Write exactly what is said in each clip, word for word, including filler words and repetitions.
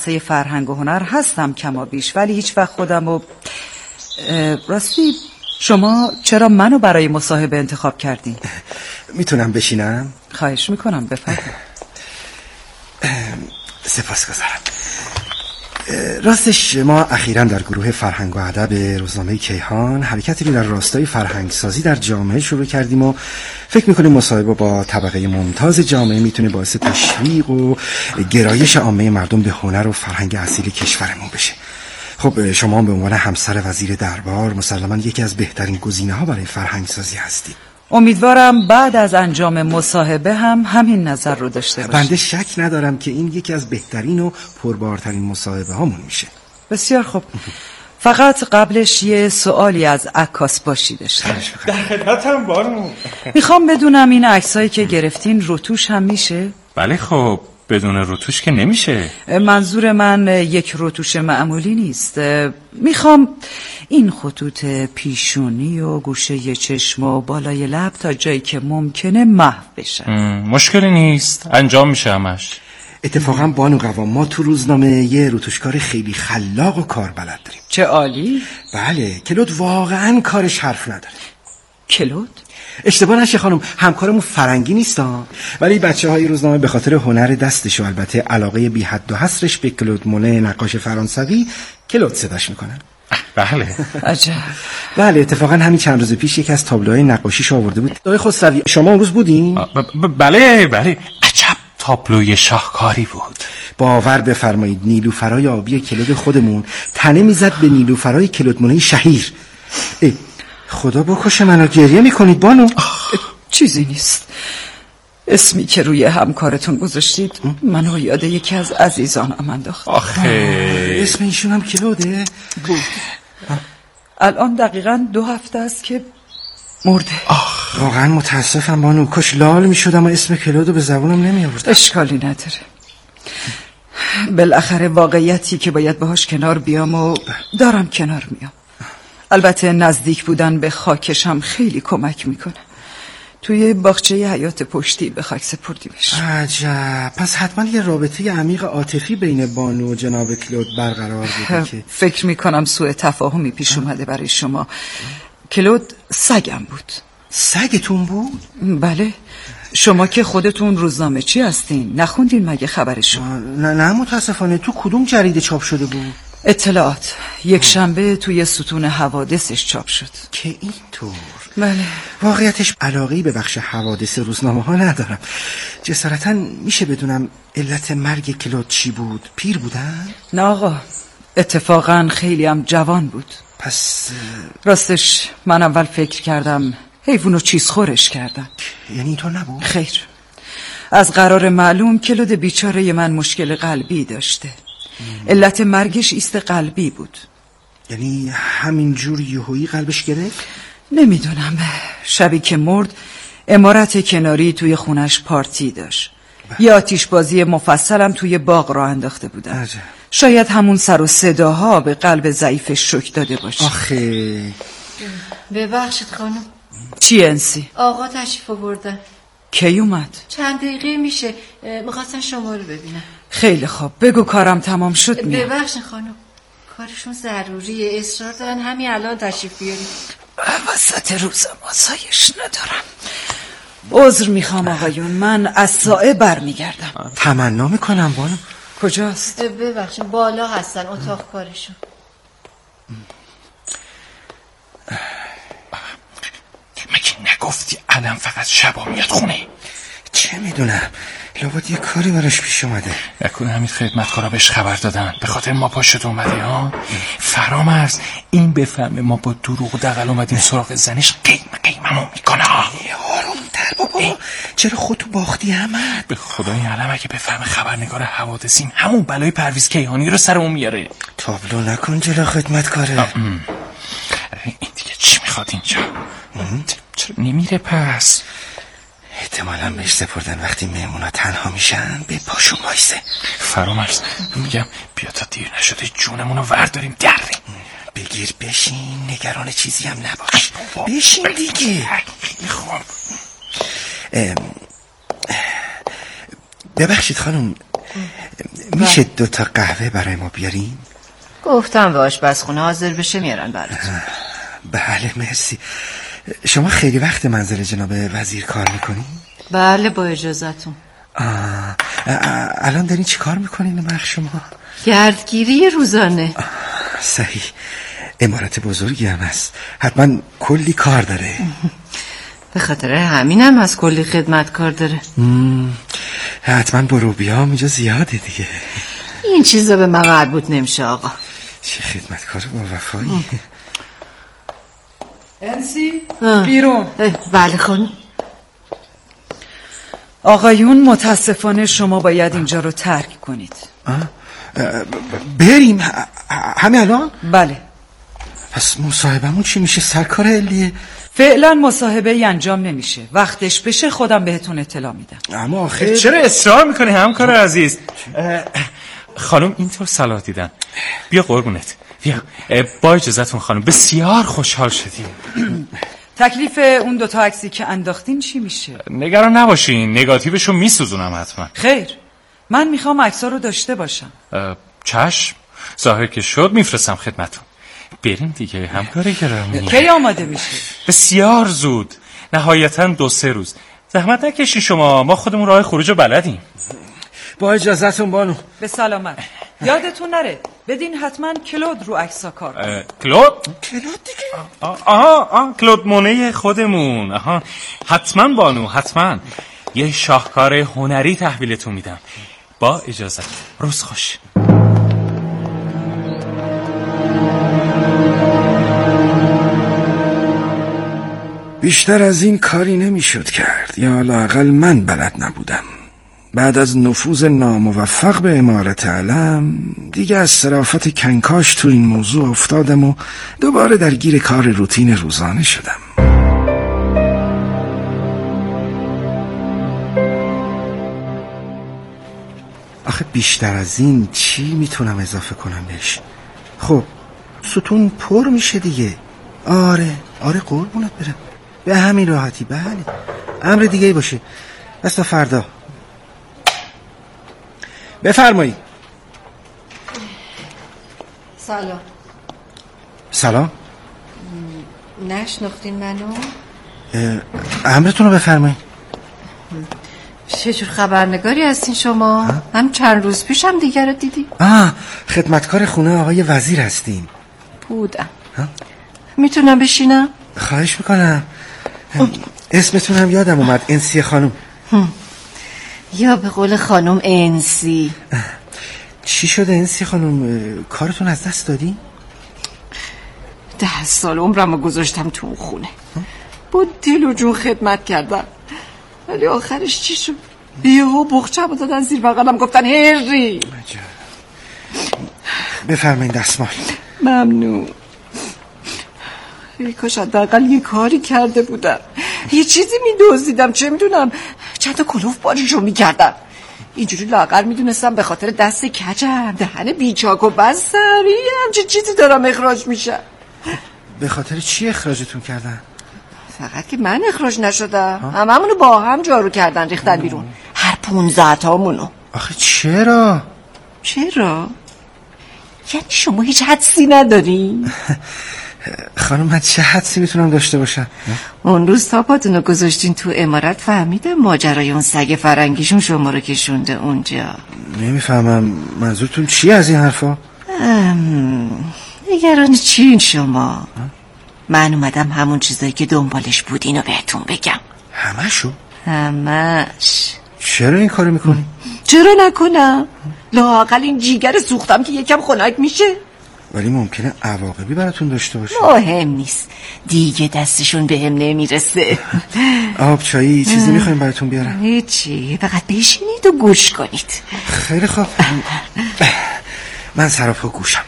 بحثای فرهنگ و هنر هستم کما بیش، ولی هیچ وقت خودمو راستی شما چرا منو برای مصاحبه انتخاب کردین؟ میتونم بشینم؟ خواهش میکنم بفرمایید. سپاسگزارم. راستش ما اخیراً در گروه فرهنگ و ادب روزنامه کیهان حرکتی در راستای فرهنگ سازی در جامعه شروع کردیم و فکر میکنیم مصاحبه با طبقه ممتاز جامعه میتونه باعث تشویق و گرایش عامه مردم به هنر و فرهنگ اصیل کشورمون بشه. خب شما به عنوان همسر وزیر دربار مسلماً یکی از بهترین گزینه‌ها برای فرهنگ سازی هستید. امیدوارم بعد از انجام مصاحبه هم همین نظر رو داشته باشید. بنده شک ندارم که این یکی از بهترین و پربارترین مصاحبه هامون میشه. بسیار خوب. فقط قبلش یه سوالی از عکاس باشی داشتم. در خدمتم بانو. میخوام بدونم این عکسایی که گرفتین رتوش هم میشه؟ بله خب بدون رتوش که نمیشه. منظور من یک رتوش معمولی نیست. میخوام این خطوط پیشونی و گوشه چشم و بالای لب تا جایی که ممکنه محو بشن. مشکلی نیست، انجام میشه همش. اتفاقا بانو قوام ما تو روزنامه یه رتوشکار خیلی خلاق و کاربلد داریم. چه عالی. بله کلود واقعا کارش حرف نداره. کلود؟ اشتباه نشه خانم، همکارمون فرنگی نیستا، ولی بچه های روزنامه به خاطر هنر دستش و البته علاقه بی حد و حصرش به کلود مونه نقاش فرانسوی کلود صداش میکنن. بله. عجب. بله اتفاقا همین چند روز پیش یکی از تابلوهای نقاشیش آورده بود. آقای خسروی شما اون روز بودین؟ بله بله. عجب تابلوی شاهکاری بود. باور بفرمایید نیلوفرای آبی کلود خودمون تنه میزد به نیلوفرای کلود مونه شهیر. ای خدا بکشه منو گریه میکنید بانو؟ چیزی نیست. اسمی که روی همکارتون گذاشتید منو یاد یکی از عزیزانم انداخت. آخه اسم ایشون هم کلوده؟ بود. الان دقیقاً دو هفته است که مرده. واقعا متاسفم بانو، کاش لال میشدم و اسم کلودو به زبونم نمی آوردم. اشکالی نداره. بالاخره واقعیتی که باید باهاش کنار بیام و دارم کنار میام. البته نزدیک بودن به خاکشم خیلی کمک میکنه. توی باغچه حیات پشتی به خاک سپردی بشه. عجب، پس حتما یه رابطه عمیق عاطفی بین بانو و جناب کلود برقرار بوده که فکر میکنم سوء تفاهمی پیش اومده برای شما. کلود سگم بود. سگتون بود؟ بله. شما که خودتون روزنامه چی هستین؟ نخوندین مگه خبرشو؟ نه نه متاسفانه. تو کدوم جریده چاپ شده بود؟ اطلاعات. یک شنبه توی ستون حوادثش چاپ شد. که اینطور؟ بله. واقعیتش علاقه‌ای به بخش حوادث روزنامه ها ندارم. جسارتاً میشه بدونم علت مرگ کلود چی بود؟ پیر بودن؟ نه آقا، اتفاقاً خیلی هم جوان بود. پس راستش من اول فکر کردم حیوانو چیز خورش کردن. یعنی اینطور نبود؟ خیر. از قرار معلوم کلود بیچاره من مشکل قلبی داشته. علت مرگش ایست قلبی بود. یعنی همینجور یهویی قلبش گرفت؟ نمیدونم. شبی که مرد عمارت کناری توی خونش پارتی داشت. یه آتیش بازی مفصلم توی باغ را انداخته بودن. عجب. شاید همون سر و صداها به قلب ضعیفش شوک داده باشه. آخه ببخشید خانم. چی انسی؟ آقا تشریف آوردن. کی اومد؟ چند دقیقه میشه. میخواستن شما رو ببینم. خیلی خوب بگو کارم تمام شد میام. ببخشید خانم، کارشون ضروریه، اصرار دارن همین الان تشریف بیاریم. وسط روزم آسایش ندارم. عذر میخوام آقایون، من از ساعه برمیگردم. تمنا میکنم بانو. کجاست؟ ببخشید بالا هستن اتاق کارشون. مگه نگفتی الان فقط شبا میاد خونه؟ چه میدونم، لابد یه کاری براش پیش اومده. نکنه همین خدمتکارا بهش خبر دادن به خاطر ما پاشت اومده ها. فرامرز این بفهمه ما با دروغ و دغل اومدیم سراغ زنش قیم قیممون میکنه. آرومتر بابا، چرا خودتو باختی احمد؟ به خدا این علم اگه بفهمه خبرنگار حوادثیم همون بلای پرویز کیهانی رو سرمون میاره. تابلو نکن جلو خدمتکاره. این دیگه چی میخواد اینجا؟ چرا نمیره پس؟ احتمالاً بهش سپردن وقتی مهمونا تنها میشن به پاشون وایسه. فرامرز میگم بیا تا دیر نشده جونمونو ورداریم دریم. بگیر بشین، نگران چیزی هم نباش. بشین دیگه. خوب. ببخشید خانم، میشه دو تا قهوه برای ما بیارین؟ گفتم به آشپزخونه حاضر بشه میارن براتون. بله مرسی. شما خیلی وقت منزل جناب وزیر کار میکنین؟ بله با اجازتون. آه. الان دارین چی کار میکنین مخ شما؟ گردگیری روزانه. صحیح، عمارت بزرگی هم هست، حتما کلی کار داره. به خاطر همینم از کلی خدمت کار داره. حتما بروبیام اینجا زیاده دیگه. این چیزا به من مربوط نمیشه آقا. چه خدمتکار با وفایی. انسی بیرون. بله خانم. آقایون متاسفانه شما باید اینجا رو ترک کنید. بریم همه الان؟ بله. پس مصاحبمون چی میشه سرکار علیه؟ فعلا مصاحبه انجام نمیشه، وقتش بشه خودم بهتون اطلاع میدم. اما آخه چرا اصرار میکنی همکار عزیز؟ خانم اینطور صلاح دیدن. بیا قربونت بیا. با اجازتون خانم بسیار خوشحال شدیم. تکلیف اون دوتا عکسی که انداختین چی میشه؟ نگران نباشین، نگاتیوشو میسوزونم حتما. خیر، من میخوام عکس‌ها رو داشته باشم. چشم، ظاهر که شد میفرستم خدمتون. بریم دیگه همکار گرامی. کی آماده میشه؟ بسیار زود، نهایتا دو سه روز. زحمت نکشین شما، ما خودمون راه خروج رو بلدیم. با اجازتون بانو. به سلامت. یادتون نره بدین حتما کلود رو عکس‌ها کار کنه. کلود؟ کلود دیگه؟ آها آها کلود مونه خودمون. آها حتما بانو، حتما. یه شاهکار هنری تحویلتون میدم. با اجازت. روز خوش. بیشتر از این کاری نمیشد کرد، یا لااقل من بلد نبودم. بعد از نفوذ ناموفق به امارت علم دیگه از صرافت کنکاش تو این موضوع افتادم و دوباره درگیر کار روتین روزانه شدم. آخه بیشتر از این چی میتونم اضافه کنم بهش؟ خب ستون پر میشه دیگه. آره آره قربونت برم، به همین راحتی. بله امر دیگه ای باشه. بس تا فردا. بفرمایید. سلام. سلام. نشناختین منو؟ امرتون رو بفرمایید. چه جور خبرنگاری هستین شما؟ ها؟ هم چند روز پیشم دیگه رو دیدی؟ آه خدمتکار خونه آقای وزیر هستیم. بودم. میتونم بشینم؟ خواهش میکنم. اسمتونم یادم اومد، انسی خانم. یا به قول خانم انسی. چی شده انسی خانم؟ کارتون از دست دادی؟ ده سال عمرم رو گذاشتم تو اون خونه، با دل و جون خدمت کردم، ولی آخرش چی شد؟ یهو بخچه رو دادن زیر بغلم، گفتن هری. بفرمایید دستمال. ممنون. ای کاش حداقل یه کاری کرده بودم، یه چیزی میدوزیدم، چه میدونم، چند تا کلوف باجیشو میکردم. اینجوری لاغر میدونستم به خاطر دست کجم، دهن بیچاک و بستری همچه چیزی دارم اخراج میشم. به خاطر چی اخراجتون کردن؟ فقط که من اخراج نشدم، هممونو با هم جارو کردن ریختن بیرون، هر پونزده تامونو. آخه چرا؟ چرا؟ یعنی شما هیچ حدسی نداری؟ خانم من چه حدسی میتونم داشته باشم؟ اون روز تا پاتونو گذاشتین تو امارت فهمیدم ماجرای اون سگ فرنگیشون شما رو کشونده اونجا. نمیفهمم منظورتون چی از این حرفا؟ نگران چین شما؟ من اومدم همون چیزایی که دنبالش بودین رو بهتون بگم. همشو؟ همش. چرا این کارو میکنی؟ چرا نکنم؟ لااقل این جیگر سوختم که یکم خنک میشه. ولی ممکنه عواقبی براتون داشته باشه. مهم نیست دیگه، دستشون به هم نمیرسه. آب چایی چیزی میخوایم براتون بیارم؟ هیچی، فقط بشینید و گوش کنید. خیلی خوب. من سراپا گوشم.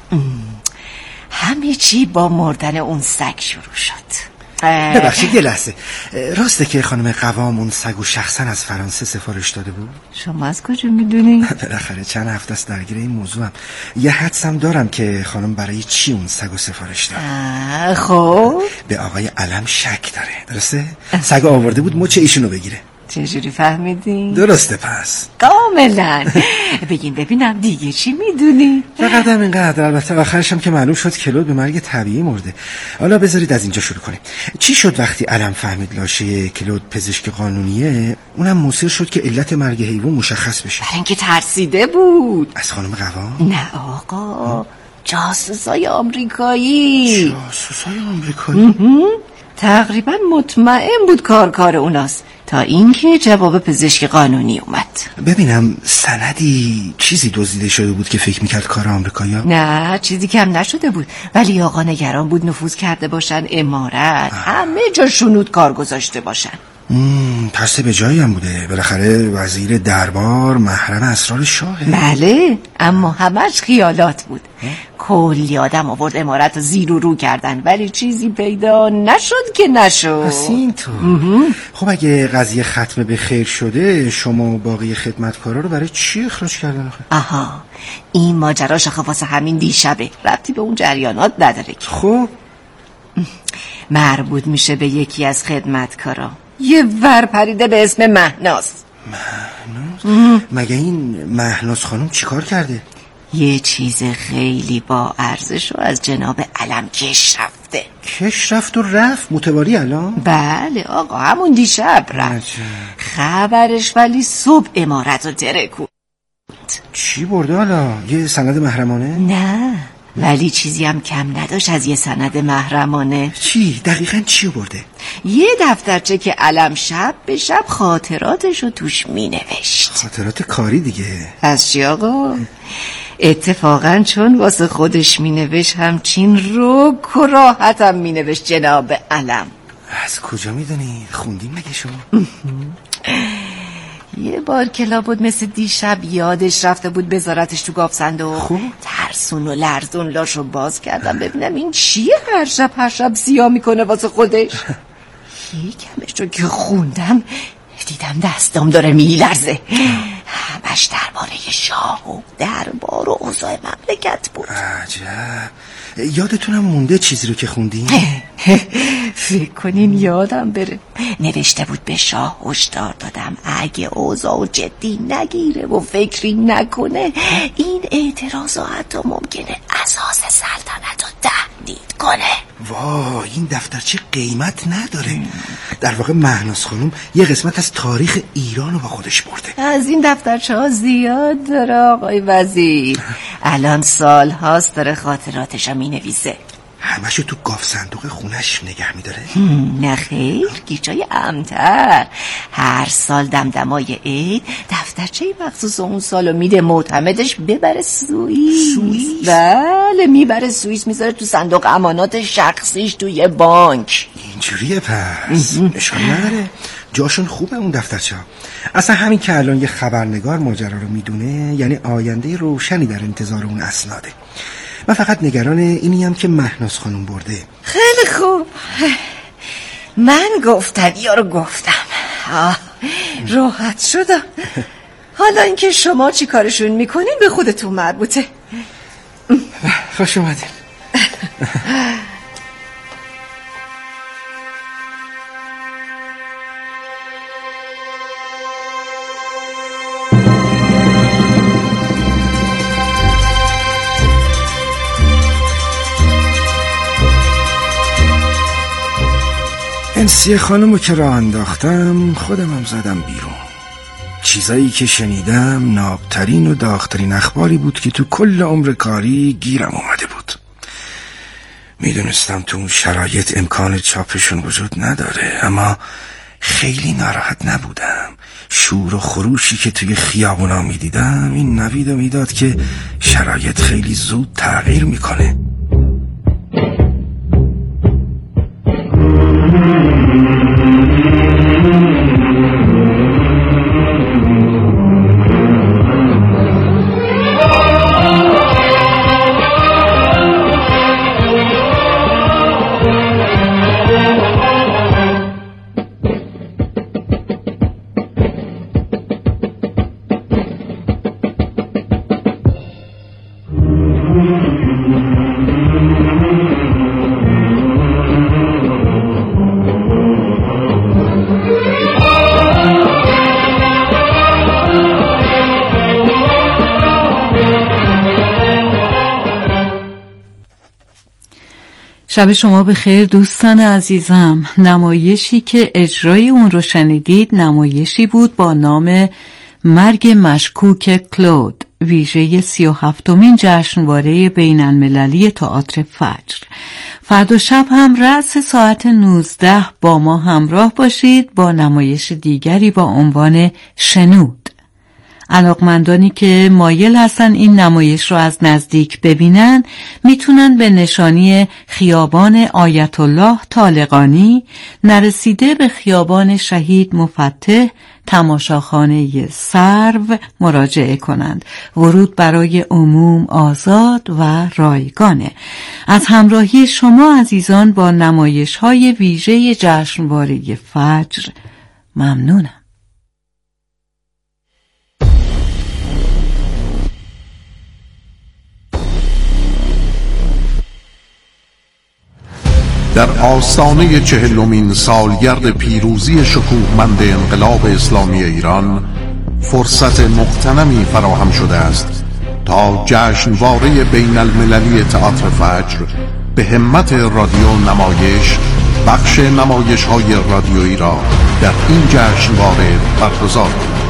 همه چی با مردن اون سگ شروع شد. ببخشید یه لحظه، راسته که خانم قوام اون سگو شخصا از فرانسه سفارش داده بود؟ شما از کجا میدونی؟ بالاخره چند هفته است درگیر این موضوعم. یه حدسم دارم که خانم برای چی اون سگو سفارش داد. خب به آقای علم شک داره، درسته؟ سگو آورده بود مچ ایشونو بگیره. چجوری فهمیدین؟ درسته پس کاملا. بگین ببینم دیگه چی میدونی؟ فقط هم اینقدر. البته آخرش هم که معلوم شد کلود به مرگ طبیعی مرده. حالا بذارید از اینجا شروع کنیم. چی شد وقتی علم فهمید لاشه کلود پزشک قانونیه، اونم مصر شد که علت مرگ حیوان مشخص بشه؟ برای اینکه ترسیده بود. از خانم قوام؟ نه آقا، جاسوسای آمریکایی. جاسوسای آمریکایی؟ تقریبا مطمئن بود کار کار اوناست تا اینکه جواب پزشک قانونی اومد. ببینم سندی چیزی دزدیده شده بود که فکر میکرد کار آمریکایی‌ها؟ نه چیزی کم نشده بود، ولی آقا نگران بود نفوذ کرده باشن امارت، همه جا شنود کار گذاشته باشن. پس به جایی هم بوده. بالاخره وزیر دربار محرم اسرار شاهه. بله، اما همش خیالات بود. کلی آدم آورد امارت رو زیر و رو کردن، ولی چیزی پیدا نشد که نشد. پس اینطور. خب اگه قضیه ختم به خیر شده، شما و باقی خدمتکارا رو برای چی اخراج کردن آخه؟ آها، این ماجرا شاخه واسه همین دیشبه، ربطی به اون جریانات نداره. خب مربوط میشه به یکی از خدمتکارا، یه ور پریده به اسم مهناز. مهناز؟ مگه این مهناز خانم چیکار کرده؟ یه چیز خیلی با ارزش رو از جناب علم کش رفته. کش رفت و رفت متواری الان؟ بله آقا، همون دیشب رفت. خبرش ولی صبح امارت رو ترکوند. چی برده حالا؟ یه سند محرمانه؟ نه، ولی چیزی هم کم نداشت از یه سند محرمانه. چی؟ دقیقاً چی برده؟ یه دفترچه که علم شب به شب خاطراتش رو توش می نوشت. خاطرات کاری دیگه. از چی آقا؟ اتفاقاً چون واسه خودش می نوشت همچین رو و راحت هم می نوشت جناب علم. از کجا می دونی؟ خوندیم مگه شما؟ یه بار که لابد مثل دیشب یادش رفته بود بذارتش تو گاف صندوق. خوب ترسون و لرزون لاشو باز کردم ببینم این چیه هر شب هر شب سیاه میکنه واسه خودش. یکمش رو که خوندم دیدم دستام داره میلرزه. همش درباره شاه و دربار و اوضاع مملکت بود. عجب. یادتونم مونده چیزی رو که خوندیم؟ فکر کنین یادم بره. نوشته بود به شاه هشدار دادم اگه اوضاع جدی نگیره و فکری نکنه این اعتراضا حتی ممکنه اساس سلطنت رو تهدید کنه. وای این دفترچه قیمت نداره. در واقع مهناز خانم یه قسمت از تاریخ ایران رو با خودش برده. از این دفترچه ها زیاد داره آقای وزیر. الان سال هاست داره خاطراتش رو می نویسه. همشو تو گاف صندوق خونش نگه می داره؟ نه خیر، گیجای امتر. هر سال دمدمای عید دفترچه مخصوص اون سالو میده معتمدش ببره سوئیس. سوئیس؟ بله میبره سوئیس، میذاره تو صندوق امانات شخصیش توی بانک. اینجوریه پس. اشکال نداره، جاشون خوبه اون دفترچه ها. اصلا همین که الان یه خبرنگار ماجرا رو میدونه یعنی آینده روشنی در انتظار اون اسناده. من فقط نگران اینیم که مهناز خانم برده. خیلی خوب، من گفتم یارو گفتم. آه راحت شدم. حالا اینکه شما چی کارشون میکنین به خودتون مربوطه. خوش اومدین. انسیه خانمو که راه انداختم خودم هم زدم بیرون. چیزایی که شنیدم نابترین و داغترین اخباری بود که تو کل عمر کاری گیرم اومده بود. میدونستم تو اون شرایط امکان چاپشون وجود نداره، اما خیلی ناراحت نبودم. شور و خروشی که توی خیابونا میدیدم این نویدو میداد که شرایط خیلی زود تغییر میکنه. شب شما بخیر دوستان عزیزم. نمایشی که اجرای اون رو شنیدید نمایشی بود با نام مرگ مشکوک کلود، ویژه سی و هفتمین جشنواره بین المللی تئاتر فجر. فردا شب هم رأس ساعت نوزده با ما همراه باشید با نمایش دیگری با عنوان شنود. علاقمندانی که مایل هستن این نمایش رو از نزدیک ببینن میتونن به نشانی خیابان آیت الله طالقانی نرسیده به خیابان شهید مفتح تماشاخانه سرو مراجعه کنند. ورود برای عموم آزاد و رایگانه. از همراهی شما عزیزان با نمایش های ویژه جشنواره فجر ممنونم. در آستانه چهلمین سالگرد پیروزی شکوهمند انقلاب اسلامی ایران فرصت مغتنمی فراهم شده است تا جشنواره بین المللی تئاتر فجر به همت رادیو نمایش بخش نمایش های رادیویی را در این جشنواره برگزار کند.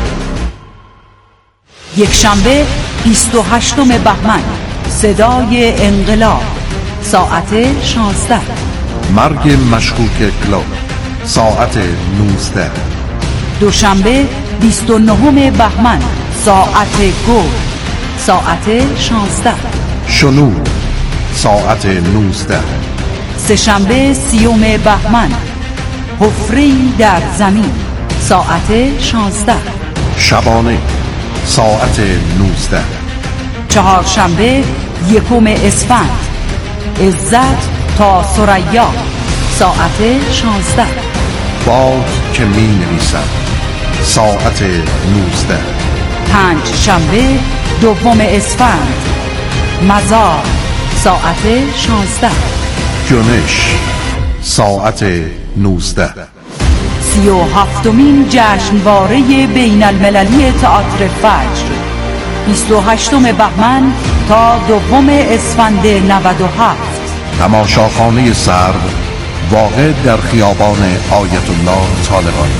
یک شنبه بیست و هشتم بهمن، صدای انقلاب، ساعت شانزده. مرگ مشکوک کلود، ساعت نوزده. دوشنبه بیست و نهم بهمن، ساعت گل، ساعت شانزده. شنود، ساعت نوزده. سه‌شنبه سیوم بهمن، حفره‌ای در زمین، ساعت شانزده. شبانه، ساعت نوزده. چهارشنبه یکم اسفند، عزت تا ثریا، ساعت شانزده. باد که می نویسد، ساعت نوزده. پنج شنبه دوم اسفند، مزار، ساعت شانزده. جنش، ساعت نوزده. سی و هفتمین جشنواره بین المللی تئاتر فجر، بیست و هشتم بهمن تا دوم اسفند نود و هفت. تماشاخانه سرو واقع در خیابان آیت الله طالقانی.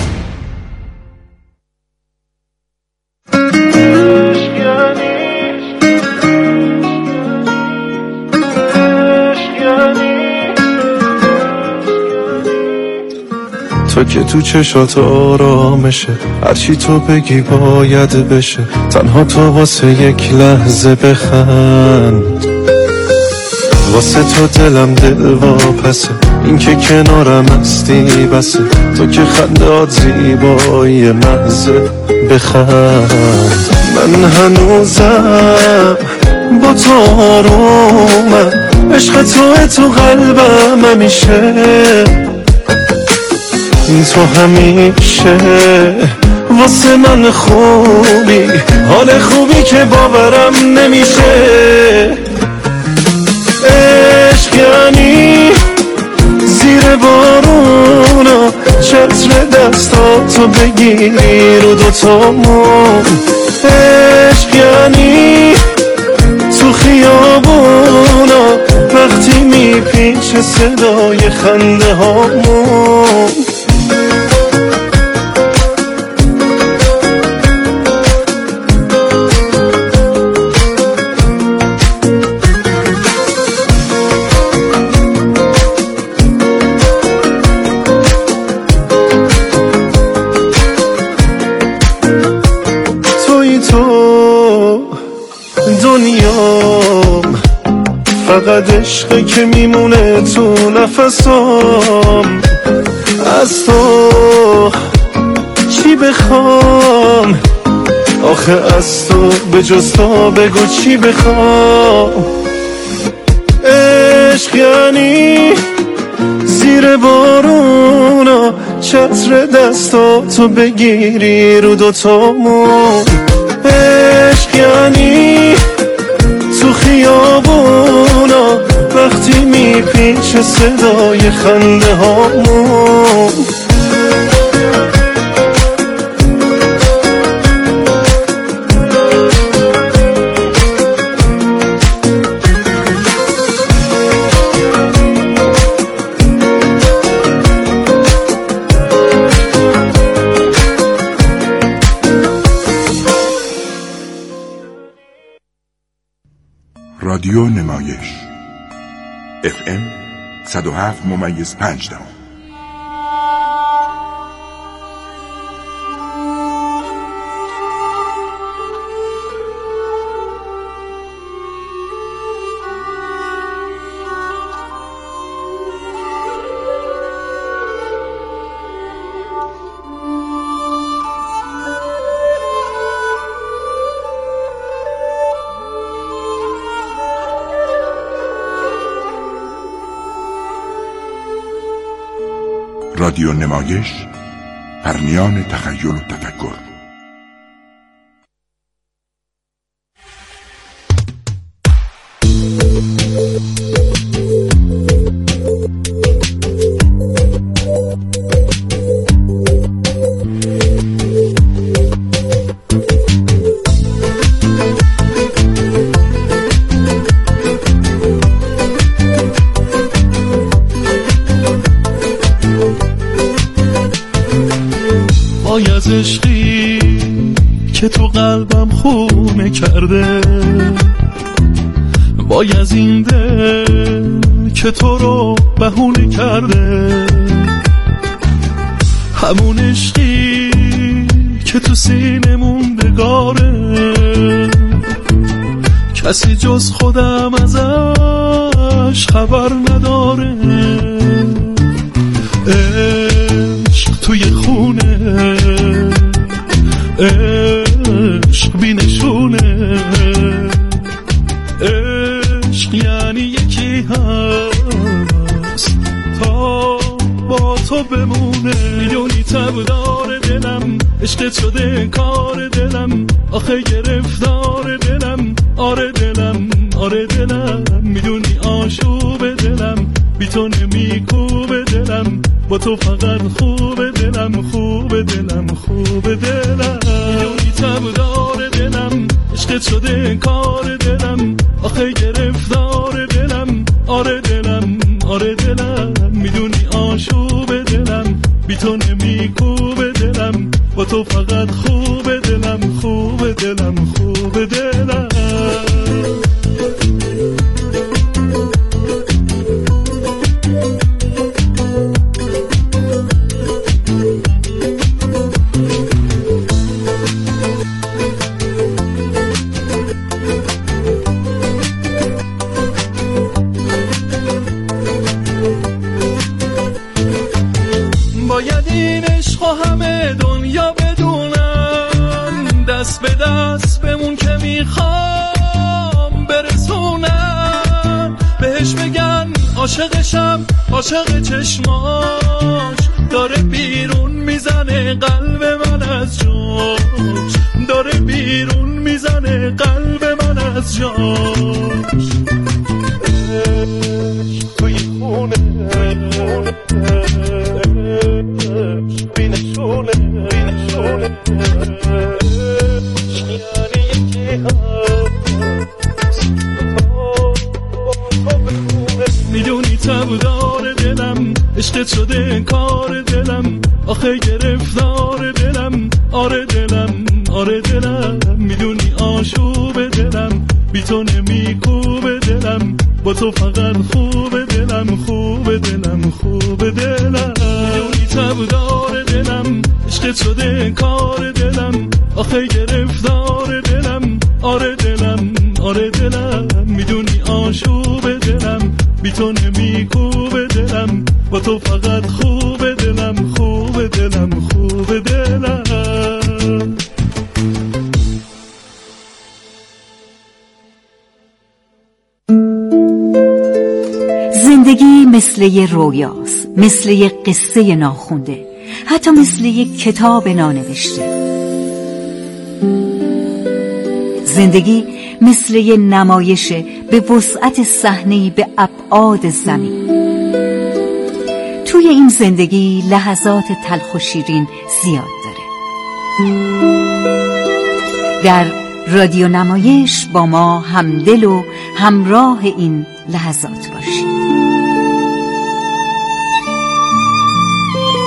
تو که تو چشات آرامشه، هرچی تو بگی باید بشه، تنها تو واسه یک لحظه بخند، واسه تو دلم دل واپسه، این که کنارم هستی بسه، تو که خندات زیبایی محضه، بخند. من هنوزم با تو آرومم، عشق تو تو قلبم همیشه، تو همیشه واسه من خوبی، حال خوبی که باورم نمیشه. عشق یعنی زیر بارونا چتر دستاتو بگیری رو دوتامون، عشق یعنی تو خیابونا وقتی میپیچه صدای خنده هامون. فقط عشقی که میمونه تو نفسام، از تو چی بخوام آخه، از تو به جز تو بگو چی بخوام. عشق یعنی زیر بارونا چتر دستاتو بگیری رو دوتامون، عشق یعنی تو خیابونا وقتی میپیچه صدای خنده هامون. رادیو نمایش اف ام صد و هفت ممیز پنج دهم. رادیو نمایش، پرنیان تخیل و تفکر. از عشقی که تو قلبم خونه کرده، وای از این دل که تو رو بهونه کرده، همون عشقی که تو سینه موندگاره، کسی جز خودم ازش خبر نداره. عشق توی خونه، عشق بی نشونه، عشق یعنی یکی هست تا با تو بمونه. میدونی تب داره دلم، عشقت شده کار دلم، آخه گرفتار دلم، آره دلم آره دلم. میدونی آشوب دلم بی تو نمیکوب دلم، با تو فقط خوب دلم خوب دلم خوب دلم. میدونی تب داره دلم، عشقت شده کار دلم، آخه گرفتار دلم، آره دلم آره دلم. میدونی آشوب دلم بی تو نمیکوب دلم، با تو فقط خوب دلم خوب دلم خوب دلم. باید این عشق و همه دنیا بدونن، دست به دست بمون که میخوام برسونن، بهش بگن عاشقشم عاشق چشماش، داره بیرون میزنه قلب من از جاش، داره بیرون میزنه قلب من از جاش. توی خونه بینشونه بینشونه، یعنی یکی هست میدونی تب داره دلم، عشقت شده کار دلم، آخه گرفتار دلم، آره دلم آره دلم. میدونی آشوب دلم بی تو نمیکوب دلم، با تو فقط خوب دلم خوب دلم خوب دلم. میدونی تب داره دلم، عشقت شده کار دلم، آخه گرفتار دلم، آره دلم آره دلم. میدونی آشوب دلم بی تو نمیکوب دلم، با تو فقط خوب دلم خوب دلم خوب دلم. زندگی مثل یه رویاست، مثل یه قصه ناخونده، حتی مثل یه کتاب نانوشته. زندگی مثل یه نمایشه به وسعت صحنه‌ای به ابعاد زمین. توی این زندگی لحظات تلخ و شیرین زیاد داره. در رادیو نمایش با ما همدل و همراه این لحظات باشید.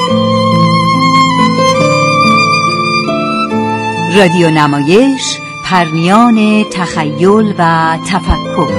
رادیو نمایش، پرنیان تخیل و تفکر.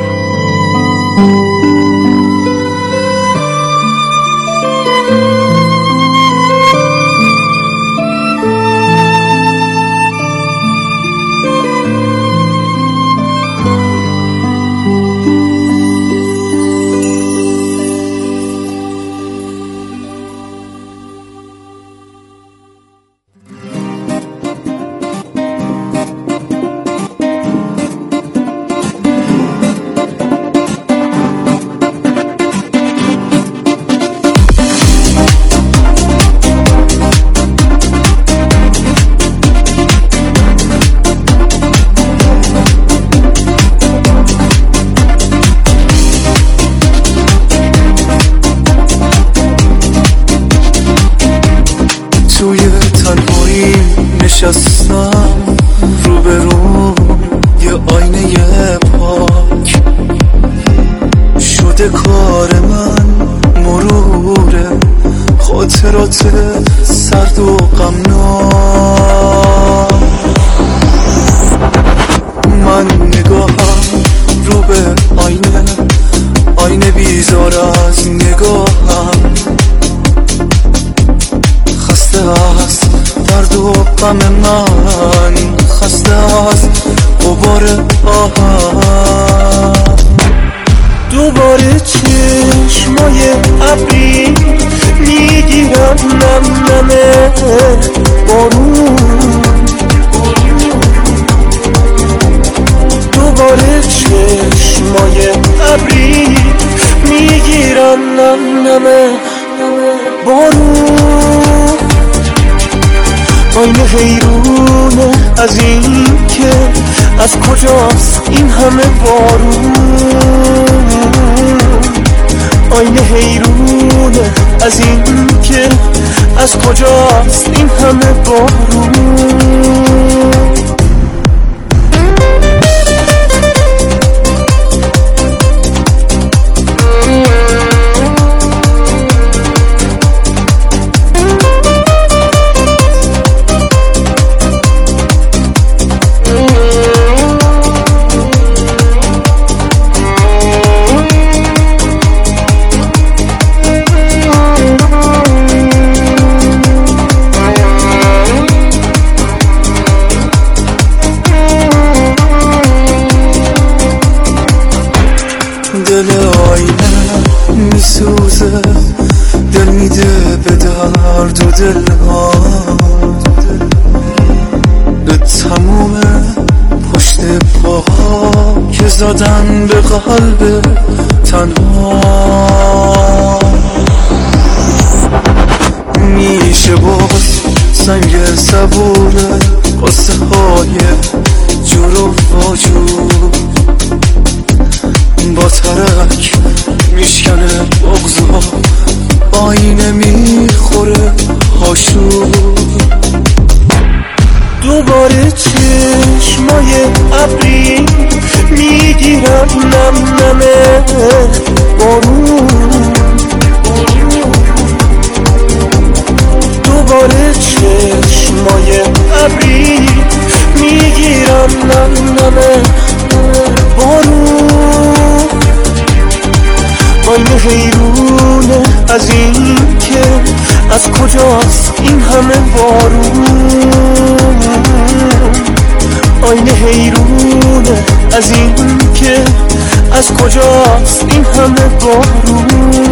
نشستم روبرو یه آینه پاک شده کار من مروره خاطرات سرد و غمناک. من نگاهم رو به آینه آینه بیزار از نگاهم خسته است درد و غم من خسته است غبار آهم. دوباره چشمای ابری میگیرم نم نمه بارون دوباره چشمای ابری میگیرم نم نمه بارون. آینه حیرونه از این که از کجاست این همه بارون. آینه حیرونه از این که از کجاست این همه بارون. دل آینه میسوزه دل میده به درد و دل ها به تموم پشت پاها که زدن به قلب تنها. میشه باز سنگ صبوره قصه های جور و واجور با ترک میشکنه بغضا آینه میخوره هاشو. دوباره چشمای ابری میگیرم نم نمه بارون دوباره چشمای ابری میگیرم نم نمه بارون. آینه حیرونه از این که از کجاست این همه بارون. آینه حیرونه از این که از کجاست این همه بارون.